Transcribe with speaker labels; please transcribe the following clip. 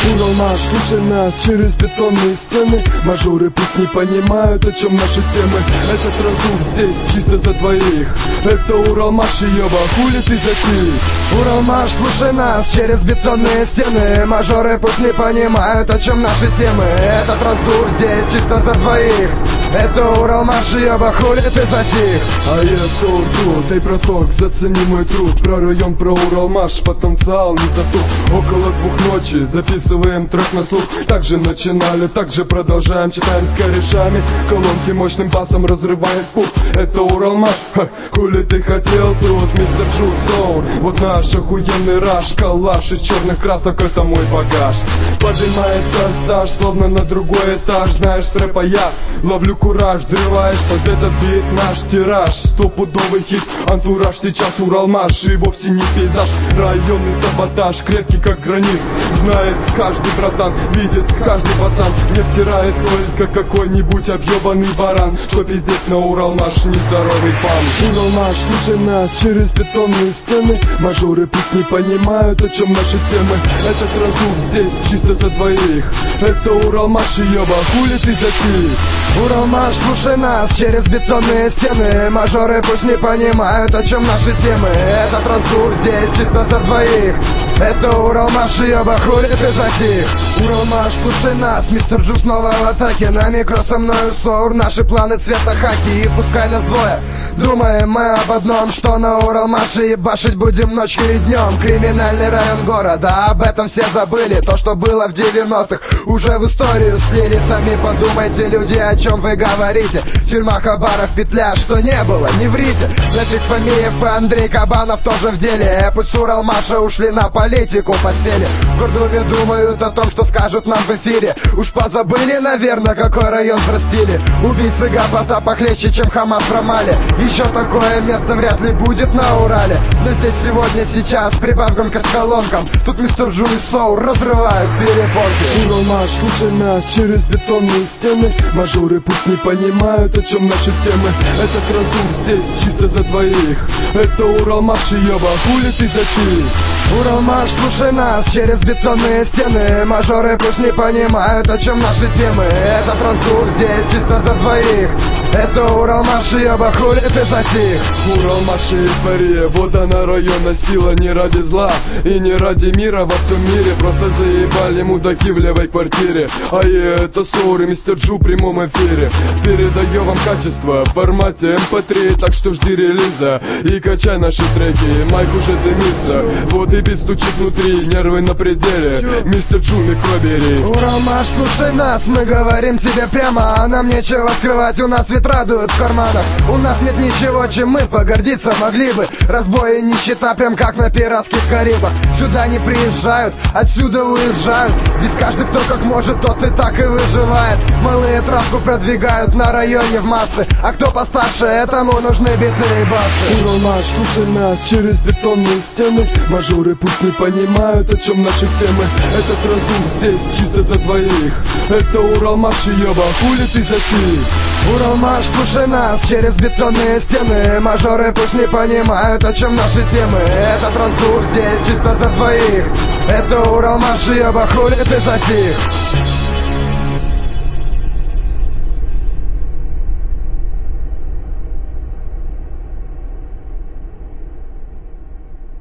Speaker 1: Уралмаш, слушай нас через бетонные стены. Мажоры пусть не понимают, о чем наши темы. Этот раздув здесь чисто за двоих. Это Уралмаш, ёба, хули ты затих?
Speaker 2: Уралмаш, слушай нас через бетонные стены. Мажоры пусть не понимают, о чем наши темы. Этот раздув здесь чисто за двоих. Это Уралмаш, ёба, хули ты затих?
Speaker 1: А я Соурду, дай браток, зацени мой труд. Про район, про Уралмаш, потенциал не затух. Около 2 ночи записываем трек на слух. Так же начинали, так же продолжаем. Читаем с корешами, колонки мощным басом разрывает пух. Это Уралмаш, ха, хули ты хотел тут, мистер Джу Соур. Вот наш охуенный раш, калаш из черных красок, это мой багаж. Поднимается стаж, словно на другой этаж. Знаешь, с рэпа я ловлю кураж, взрываешь под этот бит наш тираж. Стопудовый хит, антураж, сейчас Уралмаш. И вовсе не пейзаж, районный саботаж. Крепкий как гранит, знает каждый братан, видит каждый пацан. Не втирает только какой-нибудь объебанный баран, что пиздеть на Уралмаш, нездоровый пан. Уралмаш, слушай нас через бетонные стены. Мажоры пусть не понимают, о чем наши темы. Этот раздув здесь чисто за двоих. Это Уралмаш, ёба, хули ты затих?
Speaker 2: Уралмаш, слушай нас через бетонные стены. Мажоры пусть не понимают, о чем наши темы. Этот раздув здесь чисто за двоих. Это Уралмаш, ёба, хули ты затих? Уралмаш, слушай нас, мистер Джу снова в атаке. На микро со мною Соур, наши планы цвета хаки. И пускай нас двое, думаем мы об одном, что на Уралмаше ебашить будем ночью и днем. Криминальный район города, об этом все забыли. То, что было в 90-х, уже в историю слили. Сами подумайте, люди, о чем вы говорите. Тюрьма, Хабаров, петля, что не было, не врите. Леонид Фомиев и Андрей Кабанов тоже в деле. Пусть с Уралмаша ушли на политику, подсели. В Гордове думают о том, что скажут нам в эфире. Уж позабыли, наверное, какой район взрастили. Убийцы Гапота похлеще, чем Хамас в Рамале. Еще такое место вряд ли будет на Урале. Но здесь сегодня, сейчас, прибавь громкость колонкам. Тут мистер Джу и Соур разрывают перепонки.
Speaker 1: Уралмаш, слушай нас через бетонные стены. Мажоры пусть не понимают, о чем наши темы. Этот раздув здесь чисто за двоих. Это Уралмаш, ёба, хули ты затих?
Speaker 2: Уралмаш, слушай нас через бетонные стены. Мажоры пусть не понимают, о чем наши темы. Этот раздув здесь чисто за двоих. Это Уралмаш, ёба, хули ты затих?
Speaker 1: Уралмаш и эйфория, вот она районная сила. Не ради зла и не ради мира во всем мире. Просто заебали мудаки в левой квартире. А я это Соур и мистер Джу в прямом эфире. Передаю вам качество в формате MP3. Так что жди релиза и качай наши треки. Майк уже дымится, вот и бит стучит внутри. Нервы на пределе, мистер Джу микробери.
Speaker 2: Уралмаш, слушай нас, мы говорим тебе прямо. А нам нечего скрывать, у нас ведь радуют в карманах. У нас нет ничего, чем мы погордиться могли бы. Разбой и нищета, прям как на пиратских Карибах. Сюда не приезжают, отсюда уезжают. Здесь каждый, кто как может, тот и так и выживает. Малые травку продвигают на районе в массы. А кто постарше, этому нужны биты и басы.
Speaker 1: Уралмаш, слушай нас через бетонные стены. Мажоры пусть не понимают, о чем наши темы. Этот раздув здесь чисто за двоих. Это Уралмаш, ёба, хули ты затих?
Speaker 2: Уралмаш, слушай нас через бетонные стены. Мажоры пусть не понимают, о чем наши темы. Этот раздув здесь чисто за двоих. Это Уралмаш, ёба, хули ты затих?